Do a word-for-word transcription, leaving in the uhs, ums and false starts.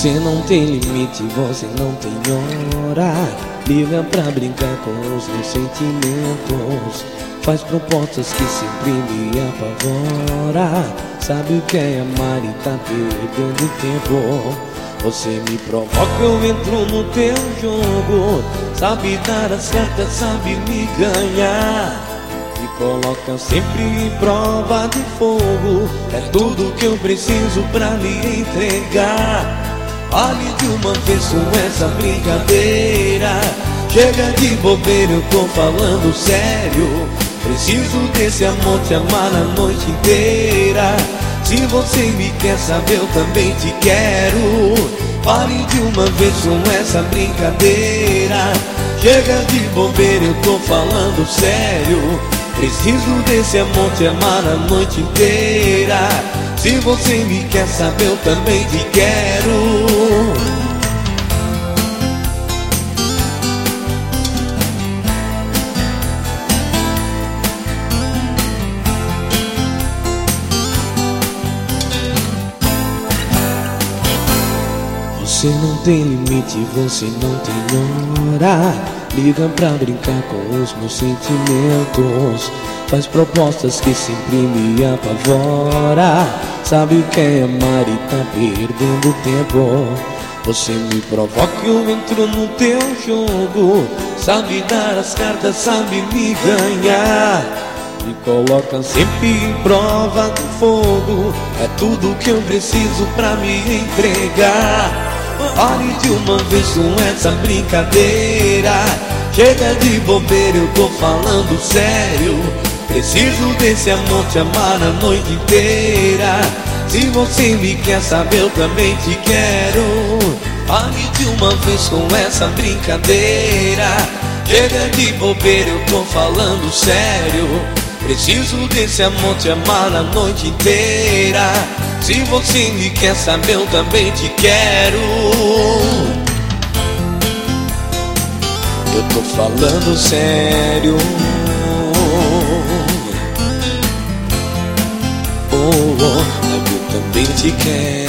Você não tem limite, você não tem hora. Liga pra brincar com os meus sentimentos. Faz propostas que sempre me apavora. Sabe o que é amar e tá perdendo tempo. Você me provoca, eu entro no teu jogo. Sabe dar as cartas, sabe me ganhar. Me coloca sempre em prova de fogo. É tudo que eu preciso pra lhe entregar. Fale de uma vez com essa brincadeira. Chega de bobeira, eu tô falando sério. Preciso desse amor, te amar a noite inteira. Se você me quer saber, eu também te quero. Pare de uma vez com essa brincadeira. Chega de bobeira, eu tô falando sério. Preciso desse amor, te amar a noite inteira. Se você me quer saber, eu também te quero. Você não tem limite, você não tem hora. Liga pra brincar com os meus sentimentos. Faz propostas que sempre me apavora. Sabe o que é amar e tá perdendo tempo. Você me provoca, eu entro no teu jogo. Sabe dar as cartas, sabe me ganhar. Me coloca sempre em prova de fogo. É tudo que eu preciso pra me entregar. Pare de uma vez com essa brincadeira. Chega de bobeira, eu tô falando sério. Preciso desse amor, te amar a noite inteira. Se você me quer saber, eu também te quero. Pare de uma vez com essa brincadeira. Chega de bobeira, eu tô falando sério. Preciso desse amor, te amar a noite inteira. Se você me quer saber, eu também te quero. Eu tô falando sério. Oh, oh, eu também te quero.